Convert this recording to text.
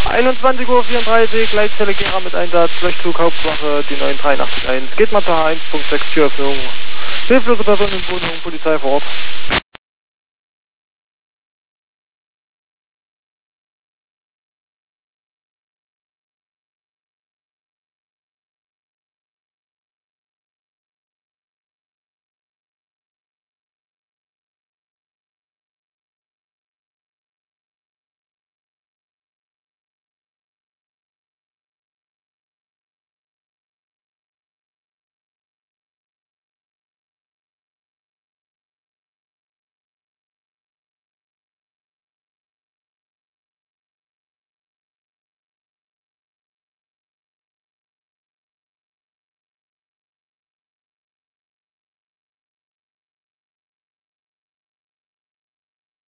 21:34 Uhr, Gleitzelle Gera mit Einsatz, Löschzug, Hauptwache, die 9381. Geht mal zur H1.6 Türöffnung. Hilflose Personen im Boden, Polizei vor Ort.